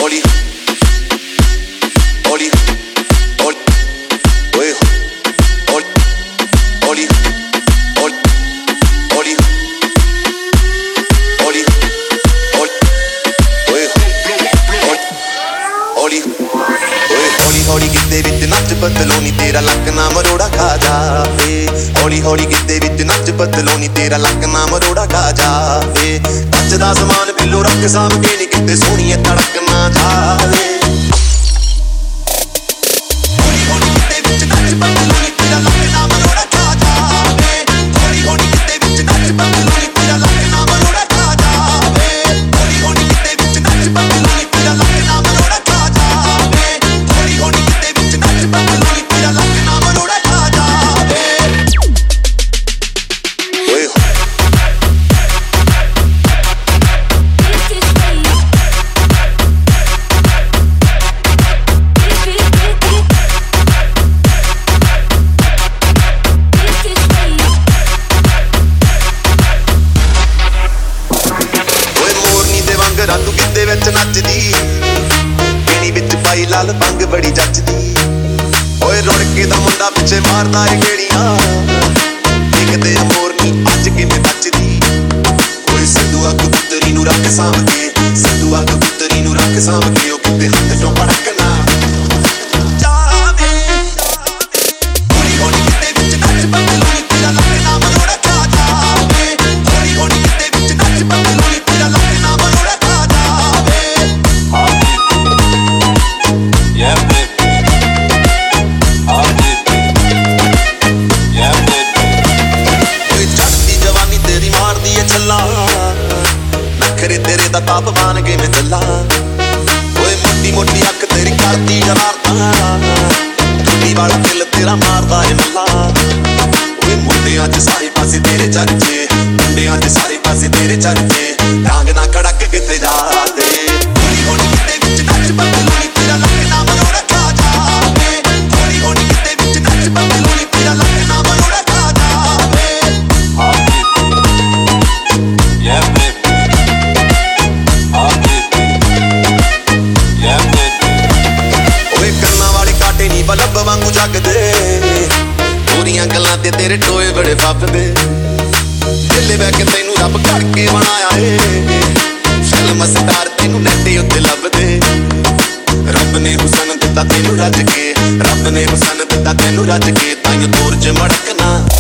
ਹੌਲੀ ਹੌਲੀ ਓਏ ਹੌਲੀ ਹੌਲੀ ਹੌਲੀ ਹੌਲੀ ਓਏ ਹੌਲੀ ਓਏ ਹੌਲੀ ਹੌਲੀ ਗਿੱਧੇ ਵਿੱਚ ਨੱਚ ਬਦਲੋ ਨੀ ਤੇਰਾ ਲੱਕ ਨਾ ਮਰੋੜਾ ਖਾ ਜਾਵੇ ਹੌਲੀ ਹੌਲੀ ਗਿੱਧੇ ਵਿੱਚ ਨੱਚ ਬਦਲੋ ਨੀ ਤੇਰਾ ਲੱਕ ਨਾ ਮਰੋੜਾ ਖਾ ਜਾਵੇ ਕੱਚ ਦਾ ਸਮਾਨ ਬਿੱਲੋ ਰੱਖ ਸਾਂਭ ਕੇ ਨੀ ਕਿਤੇ ਸੋਹਣੀਏ ਧੜਕ ਨਾ ਜਾਵੇ ਹੌਲੀ ਹੌਲੀ ਗਿੱਧੇ ਵਿੱਚ ਨੱਚ ਬਦਲੋ ਨੀ ਤੇਰਾ ਲੱਕ ਨਾ ਮਰੋੜਾ ਖਾ ਜਾਵੇ ਹੌਲੀ ਹੌਲੀ ਗਿੱਧੇ ਵਿੱਚ ਨੱਚ ਬਦਲੋ ਨੀ ਤੇਰਾ ਲੱਕ ਨਾ ਮਰੋੜਾ ਖਾ ਜਾਵੇ ਹੌਲੀ ਹੌਲੀ ਗਿੱਧੇ ਵਿੱਚ ਨੱਚ ਬਦਲੋ ਨੀ ਤੇਰਾ ਲੱਕ ਨਾ ਮਰੋੜਾ ਖਾ ਜਾਵੇ ਹੌਲੀ ਹੌਲੀ ਗਿੱਧੇ ਵਿੱਚ ਨੱਚ ਬਦਲੋ ਨੀ ਤੇਰਾ ਲੱਕ ਨਾ ਮਰੋੜਾ ਖਾ ਜਾਵੇ ਓਏ ਤੂੰ ਗਿੱਧੇ ਵਿੱਚ ਨੱਚਦੀ ਪੀਣੀ ਵਿੱਚ ਪਾਈ ਲਾਲ ਭੰਗ ਬੜੀ ਜੱਚਦੀ ਓਏ ਰੁੜ ਕੇ ਦਾ ਮੁੰਡਾ ਪਿੱਛੇ ਮਾਰਦਾ ਏ ਗੇੜੀਆਂ ਦੇਖਦੇ ਮੋਰਨੀ ਅੱਜ ਕਿਵੇਂ ਨੱਚਦੀ ਓਏ ਸਿੱਧੂ ਅੱਗ ਪੁੱਤਰੀ ਨੂੰ ਰੱਖ ਸਾਂਭ ਕੇ ਸਿੱਧੂ ਅੱਗ ਪੁੱਤਰੀ ਨੂੰ ਰੱਖ ਸਾਂਭ ਕੇ ਉਹ ਕਿਤੇ ਹੱਥ ਚੋਂ ਪੜਕਣਾ ਜਾਵੇ ਹੌਲੀ ਹੌਲੀ ਗਿੱਧੇ ਵਿੱਚ ਨੱਚ ਬਦਲੋ ਨੀ ਤੇਰਾ ਲੱਕ ਨਾ ਮਰੋੜਾ ਖਾ ਜਾਵੇ ਹੌਲੀ ਹੌਲੀ ਗਿੱਧੇ ਵਿੱਚ ਨੱਚ ਬਦਲੋ ਨੀ ਤੇਰਾ ਲੱਕ ਨਾ ਮਰੋੜਾ ਨਖਰੇ ਤੇਰੇ ਦਾ ਤਾਪਮਾਨ ਕਿਵੇਂ ਚੱਲਾ ਓਏ ਮੋਟੀ ਮੋਟੀ ਅੱਖ ਤੇਰੀ ਕਰਦੀ ਸ਼ਰਾਰਤਾਂ ਟੁੱਟੀ ਵਾਲਾ ਦਿਲ ਤੇਰਾ ਮਾਰਦਾ ਏ ਮੱਲਾ ਓਏ ਮੁੰਡਿਆਂ 'ਚ ਸਾਰੇ ਪਾਸੇ ਤੇਰੇ ਚਰਚੇ ਮੁੰਡਿਆਂ 'ਚ ਸਾਰੇ ਪਾਸੇ ਤੇਰੇ ਚਰਚੇ ਡਾਂਗ ਨਾ ਕੜਕ ਕਿਤੇ ਜਾਦੇ ਹੌਲੀ ਹੌਲੀ ਗਿੱਧੇ ਵਿੱਚ ਨੱਚ ਬਦਲੋ ਨੀ ਤੇਰਾ ਲੱਕ ਨਾ ਮਰੋੜਾ ਖਾ ਜਾਵੇ ਹੌਲੀ ਹੌਲੀ ਗਿੱਧੇ ਵਿੱਚ ਨੱਚ ਬਦਲੋ ਨੀ ਤੇਰਾ ਲੱਕ ਨਾ ਮਰੋੜਾ ਖਾ ਜਾਵੇ ਬੱਲਬ ਵਾਂਗੂ ਜਗਦੇ ਪੂਰੀਆਂ ਗੱਲਾਂ ਤੇ ਤੇਰੇ ਟੋਏ ਬੜੇ ਫੱਬਦੇ ਢਿੱਲੇ ਬਹਿ ਕੇ ਤੈਨੂੰ ਰੱਬ ਕਰਕੇ ਬਣਾਇਆ ਏ ਫਿਲਮ ਸਟਾਰ ਤੈਨੂੰ ਨੈਟ ਉੱਤੇ ਲੱਭਦੇ ਰੱਬ ਨੇ ਹੁਸਨ ਦਿੱਤਾ ਤੈਨੂੰ ਰੱਜ ਕੇ ਰੱਬ ਨੇ ਹੁਸਨ ਦਿੱਤਾ ਤੈਨੂੰ ਰੱਜ ਕੇ ਤਾਈਂ ਦੂਰ 'ਚ ਮੜਕਣਾ